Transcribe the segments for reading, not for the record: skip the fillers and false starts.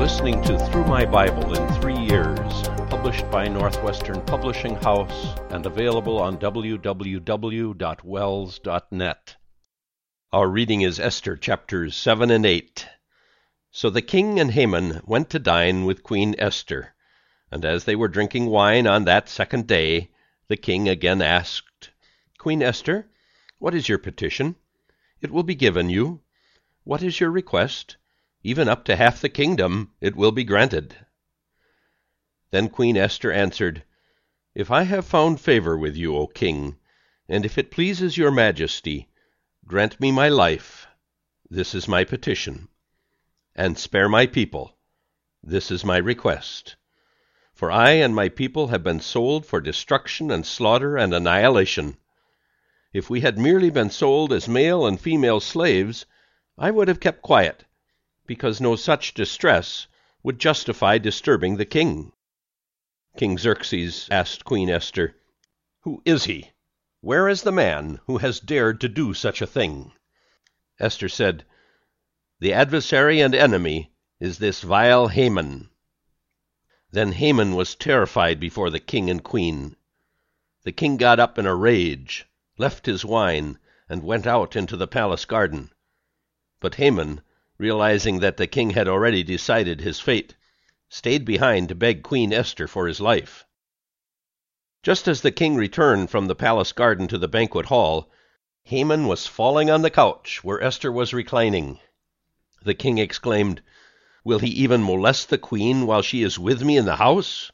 listening to Through My Bible in 3 Years, published by Northwestern Publishing House and available on www.wells.net. Our reading is Esther chapters 7 and 8. So the king and Haman went to dine with Queen Esther, and as they were drinking wine on that second day, the king again asked, "Queen Esther, what is your petition? It will be given you. What is your request? Even up to half the kingdom it will be granted." Then Queen Esther answered, "If I have found favor with you, O king, and if it pleases your majesty, grant me my life. This is my petition. And spare my people. This is my request. For I and my people have been sold for destruction and slaughter and annihilation. If we had merely been sold as male and female slaves, I would have kept quiet, because no such distress would justify disturbing the king." King Xerxes asked Queen Esther, "Who is he? Where is the man who has dared to do such a thing?" Esther said, "The adversary and enemy is this vile Haman." Then Haman was terrified before the king and queen. The king got up in a rage, left his wine, and went out into the palace garden. But Haman, realizing that the king had already decided his fate, stayed behind to beg Queen Esther for his life. Just as the king returned from the palace garden to the banquet hall, Haman was falling on the couch where Esther was reclining. The king exclaimed, "Will he even molest the queen while she is with me in the house?"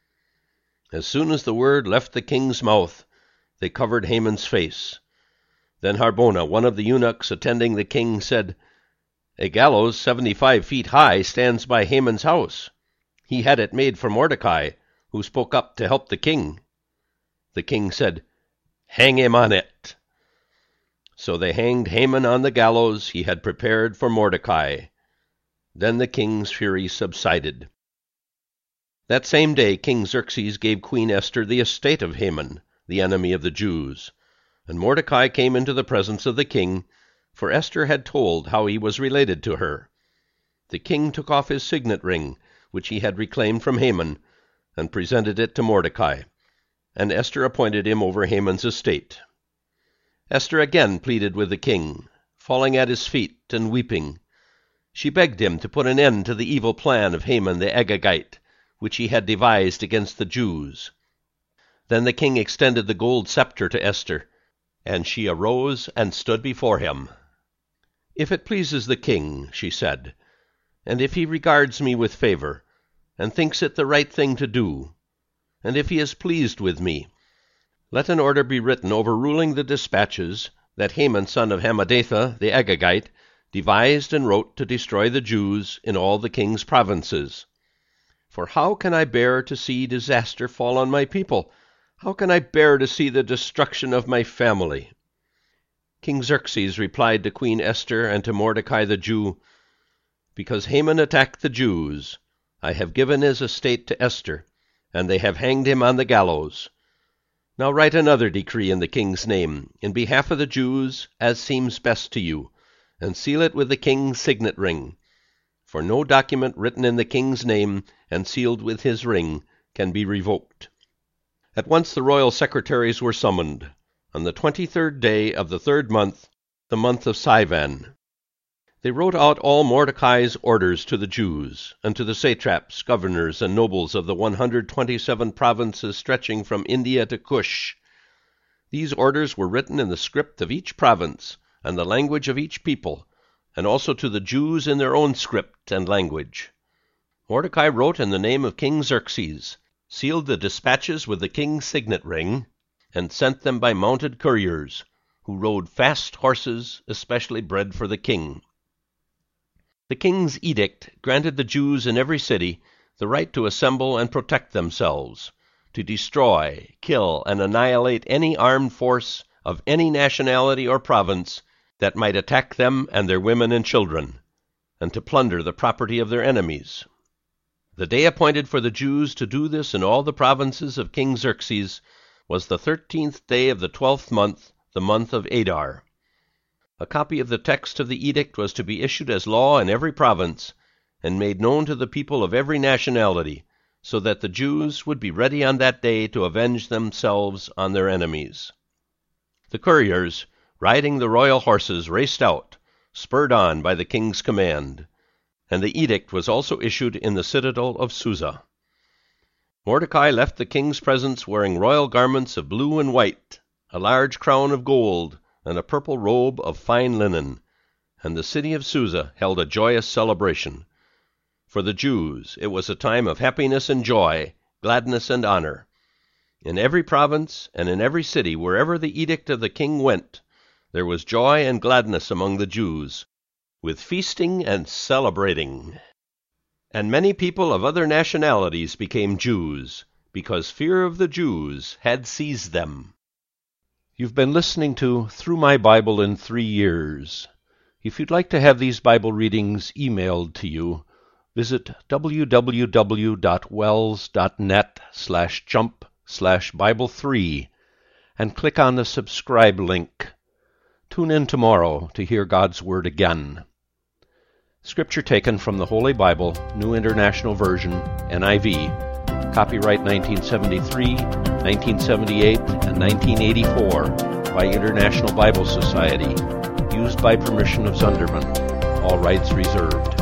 As soon as the word left the king's mouth, they covered Haman's face. Then Harbona, one of the eunuchs attending the king, said, "A gallows 75 feet high stands by Haman's house. He had it made for Mordecai, who spoke up to help the king." The king said, "Hang him on it." So they hanged Haman on the gallows he had prepared for Mordecai. Then the king's fury subsided. That same day King Xerxes gave Queen Esther the estate of Haman, the enemy of the Jews. And Mordecai came into the presence of the king, for Esther had told how he was related to her. The king took off his signet ring, which he had reclaimed from Haman, and presented it to Mordecai, and Esther appointed him over Haman's estate. Esther again pleaded with the king, falling at his feet and weeping. She begged him to put an end to the evil plan of Haman the Agagite, which he had devised against the Jews. Then the king extended the gold scepter to Esther, and she arose and stood before him. "If it pleases the king," she said, "and if he regards me with favor, and thinks it the right thing to do, and if he is pleased with me, let an order be written overruling the dispatches that Haman son of Hammedatha the Agagite devised and wrote to destroy the Jews in all the king's provinces. For how can I bear to see disaster fall on my people? How can I bear to see the destruction of my family?" King Xerxes replied to Queen Esther and to Mordecai the Jew, "Because Haman attacked the Jews, I have given his estate to Esther, and they have hanged him on the gallows. Now write another decree in the king's name, in behalf of the Jews, as seems best to you, and seal it with the king's signet ring. For no document written in the king's name and sealed with his ring can be revoked." At once the royal secretaries were summoned, on the 23rd day of the 3rd month, the month of Sivan. They wrote out all Mordecai's orders to the Jews, and to the satraps, governors, and nobles of the 127 provinces stretching from India to Cush. These orders were written in the script of each province, and the language of each people, and also to the Jews in their own script and language. Mordecai wrote in the name of King Xerxes, sealed the dispatches with the king's signet ring, and sent them by mounted couriers, who rode fast horses especially bred for the king. The king's edict granted the Jews in every city the right to assemble and protect themselves, to destroy, kill, and annihilate any armed force of any nationality or province that might attack them and their women and children, and to plunder the property of their enemies. The day appointed for the Jews to do this in all the provinces of King Xerxes was the 13th day of the 12th month, the month of Adar. A copy of the text of the edict was to be issued as law in every province, and made known to the people of every nationality, so that the Jews would be ready on that day to avenge themselves on their enemies. The couriers, riding the royal horses, raced out, spurred on by the king's command, and the edict was also issued in the citadel of Susa. Mordecai left the king's presence wearing royal garments of blue and white, a large crown of gold, and a purple robe of fine linen, and the city of Susa held a joyous celebration. For the Jews it was a time of happiness and joy, gladness and honor. In every province and in every city, wherever the edict of the king went, there was joy and gladness among the Jews, with feasting and celebrating. And many people of other nationalities became Jews, because fear of the Jews had seized them. You've been listening to Through My Bible in 3 Years. If you'd like to have these Bible readings emailed to you, visit www.wells.net/jump/Bible3 and click on the subscribe link. Tune in tomorrow to hear God's Word again. Scripture taken from the Holy Bible, New International Version, NIV, copyright 1973, 1978, and 1984 by International Bible Society, used by permission of Zunderman. All rights reserved.